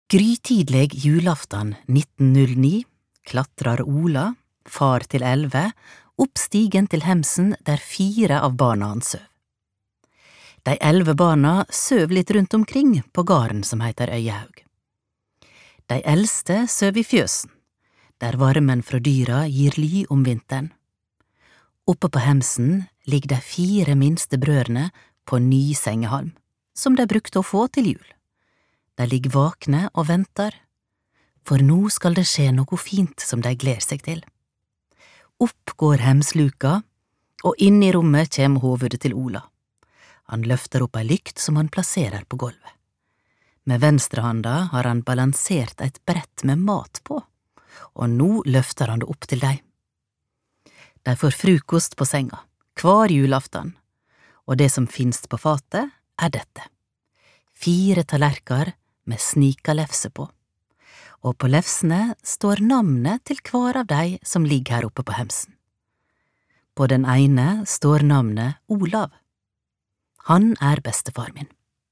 Grytidlig julaftan 1909 klatrar Ola, far til 11, opp stigen til hemsen der 4 av barna hans søv. De 11 barna søv litt rundt omkring på garden som heter Øyehaug. De eldste søv i fjøsen, der varmen fra dyra gir ly om vinteren. Oppe på hemsen ligger de 4 minste brødrene på ny sengehalm, som de brukte å få til jul. De ligger vakne og venter, for nå skal det skje noe fint som de gleder seg til. Opp går hemsluka, og inn i rommet kommer hovedet til Ola. Han løfter opp ei lykt som han plasserer på gulvet. Med venstrehanda har han balansert et brett med mat på, og nå løfter han det opp til dem. De får frukost på senga, hver julaftan, og det som finst på fatet er dette. 4 tallerker med snikalefse på, og på lefsene står navnet til hver av de som ligger her oppe på hemsen. På den ene står navnet Olav. Han er bestefar min.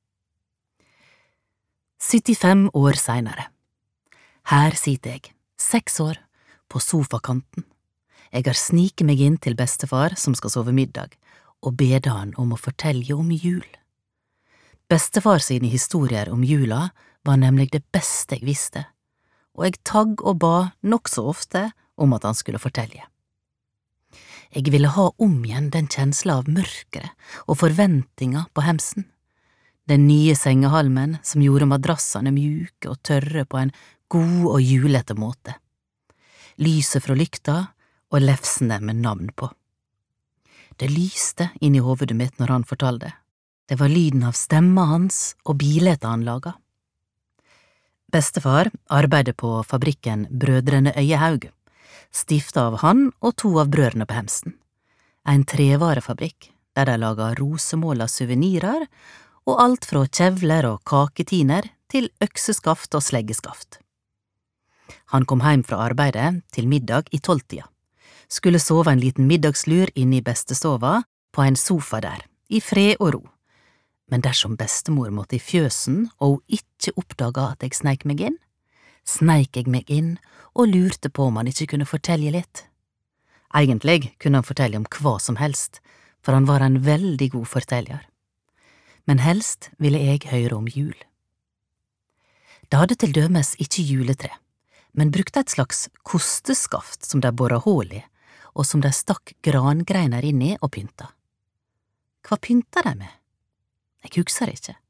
75 år senere. Her sitter jeg, 6 år, på sofakanten. Jeg har sniket meg inn til bestefar som skal sove middag, og bedt han om å fortelle om jul. Bestefar sine historier om jula var nemlig det beste jeg visste, og jeg tagg og ba nokså ofte om at han skulle fortelle. Jeg ville ha om igjen den kjensla av mørkere og forventninga på hemsen, den nye sengehalmen som gjorde madrassene mjuke og tørre på en god og julete måte, lyset fra lykta og lefsene med navn på. Det lyste inn i hovedet mitt når han fortalte. Det var lyden av stemma hans og bileta han laga. Bestefar arbeider på fabrikken Brødrene Øyehaug, stifta av han og 2 av brødrene på hemsen. En trevarefabrikk der de lager rosemåla suvenirer og alt fra kjevler og kaketiner til økseskaft og sleggeskaft. Han kom hjem fra arbeidet til middag i 12-tida, skulle sove en liten middagslur inne i bestestova på en sofa der, i fred og ro. Men dersom bestemor måtte i fjøsen og hun ikke oppdaga at jeg sneik meg inn og lurte på om han ikke kunne fortelle litt. Egentlig kunne han fortelle om hva som helst, for han var en veldig god forteller. Men helst ville jeg høre om jul. De hadde til dømes ikke juletre, men brukte et slags kosteskaft som de boret hull i, og som de stakk grangreiner inn i og pynta. Hva pynta de med? Jeg husker ikke.